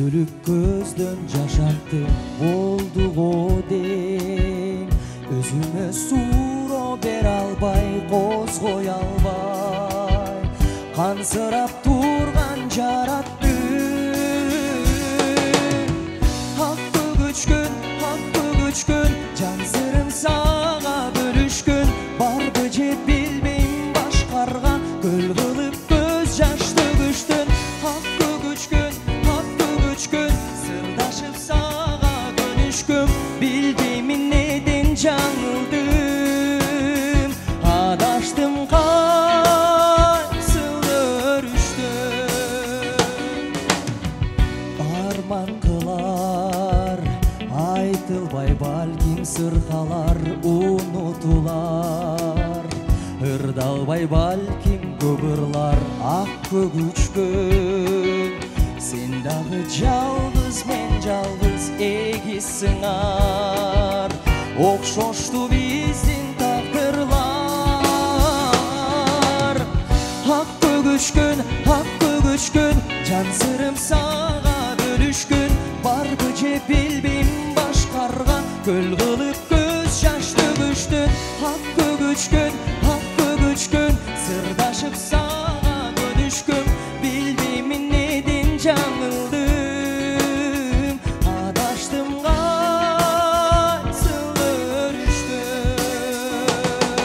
Үзүлүп көздөн жаш акты болду го дейм. Өзүмө суроо бере албай, козгой албай, кансырап турган жараттым. Хакты күчкүн, жан сырым сага бөлүшкүн. Барды же билбейм башкарга, көл кылып көз жашты күчтүн. Хакты күчкүн, сырдашып сага көнүшкүм. Билбеймин неден жаңылдым, адаштым кайсыл өрүштүм. Арман кылар айтылбай балким сыркалар, унутулар ырдалбай балким көп ырлар. Ак көгүчкөн сен дагы жалгыз, мен жалгыз, эгиз сыңар. Окшошту биздин тагдырлар. Ак көгүчкөн, жан сырым сага бөлүшкүн. Барбы же билбейм башкарга, көл кылып көз жашты күчтүн. Ак көгүчкөн, сырдашып сага көнүшкүм. Билбеймин неден жаңылдым, адаштым кайсыл өрүштүм.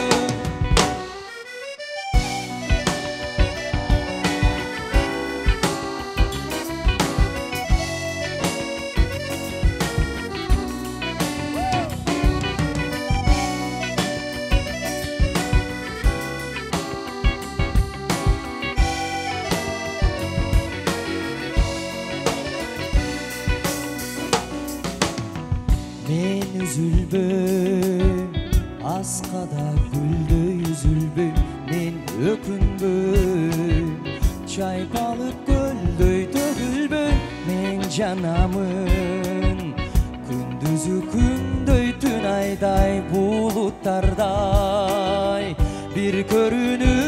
Мен üzülbөм, аскада гүлдөй үзүлбөм. Мен өкүнбөм, чайкалып көлдөй төгүлбөм. Мен жанамын, күндүзү күндөй, түн айдай, булуттардай. Бир көрүнүп